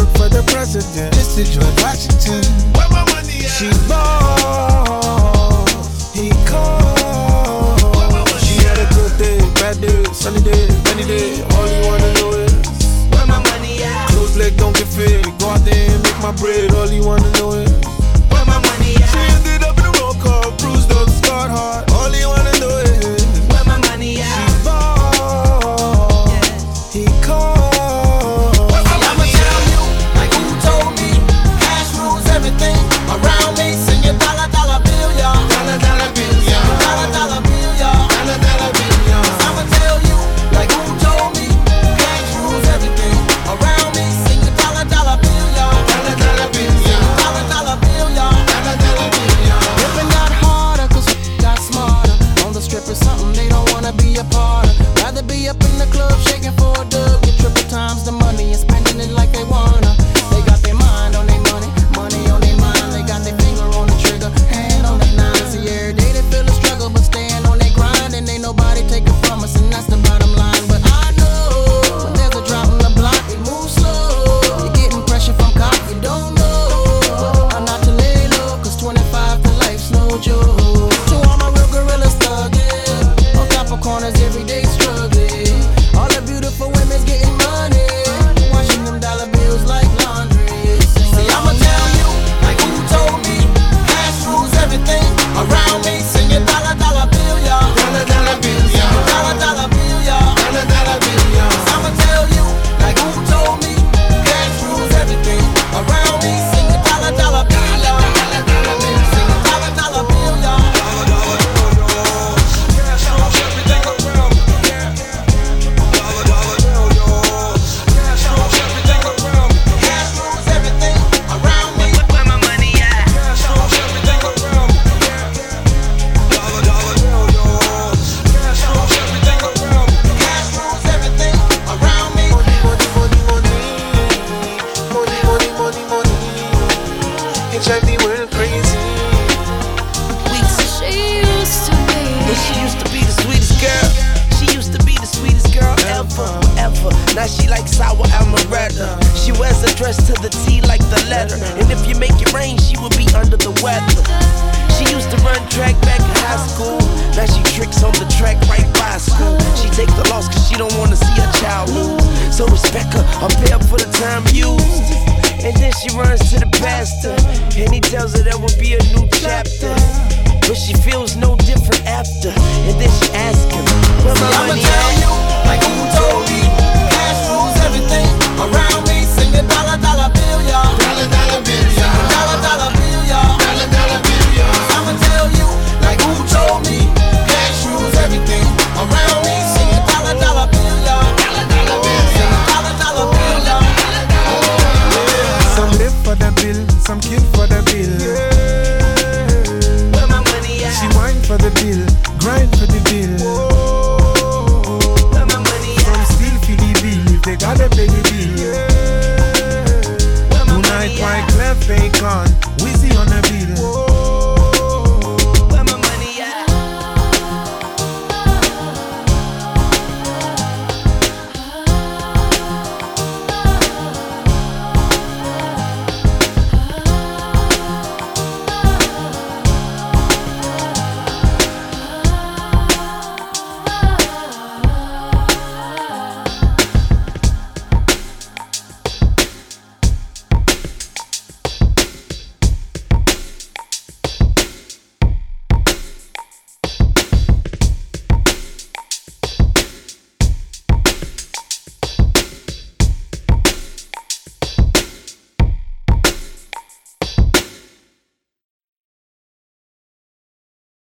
for the president. Mr. George Washington. Where my money at? She ball, he called. She had a good day, bad day, sunny day, rainy day. All you wanna know is where my money at? Closed leg don't get fit. Go out there and make my bread. All you wanna know is where my money at? She ended up in a roll call, bruised up, scarred heart. All you wanna know is where my money at? She ball, he called. I'ma tell you, like who told me, cash rules everything around me. Sing your dollar, dollar bill, y'all. Dollar, dollar bill, y'all. Dollar, dollar bill, y'all. Dollar, dollar bill, y'all. I'ma tell you, like who told me, cash rules everything around me. Sing your dollar, dollar bill, y'all. Dollar, dollar bill, y'all. Dollar, dollar bill, y'all. Dollar, dollar bill, y'all. Living got harder, cause got smarter. On the strip is something they don't wanna be a part of. Rather be up in the club shaking for a dub. Get triple times the money and spending it like they wanna. They got their mind on their money, money on their mind. They got their finger on the trigger, hand on their nine. See, every day they feel the struggle, but staying on their grind. And ain't nobody taking from us, and that's the bottom line. But I know when there's a drop in the block, it moves slow. You're getting pressure from cops, you don't know. I'm not to lay low, cause 25 to life's no joke. To all my real gorillas thugging, on top of corners every day struggling. All the beautiful women's getting money, washing them dollar bills like laundry. See, I'ma tell you, like who told me, cash rules everything around me. Sing your dollar, dollar bill, y'all. Dollar, dollar bill, y'all. Dollar, dollar bill, y'all. Dollar, dollar bill, y'all. I'ma tell you, like who told me, cash rules everything around me. Sing your dollar, dollar bill, y'all. Sing your dollar, dollar bill, y'all. Cash rules everything around me. Dollar, dollar bill, y'all. Cash rules everything around me. Cash rules everything around me. Where my money at? Cash rules everything around me. Dollar, dollar bill, y'all. Cash rules everything around me. Cash rules everything around me. Money, money, money, money. Money, money, money, money. It drive the world crazy. She used to be. She used to be the sweetest girl. She used to be the sweetest girl ever, ever. Now she likes sour amaretto. She wears a dress to the T like the letter. And if you make it rain, she will be under the weather. She used to run track back in high school. Now she tricks on the track right by school. She take the loss cause she don't wanna see her child lose. So respect her, I'm paid for the time used. And then she runs to the pastor, and he tells her there will be a new chapter. But she feels no different after. And then she asks him, where my I'ma money tell at? you, like who told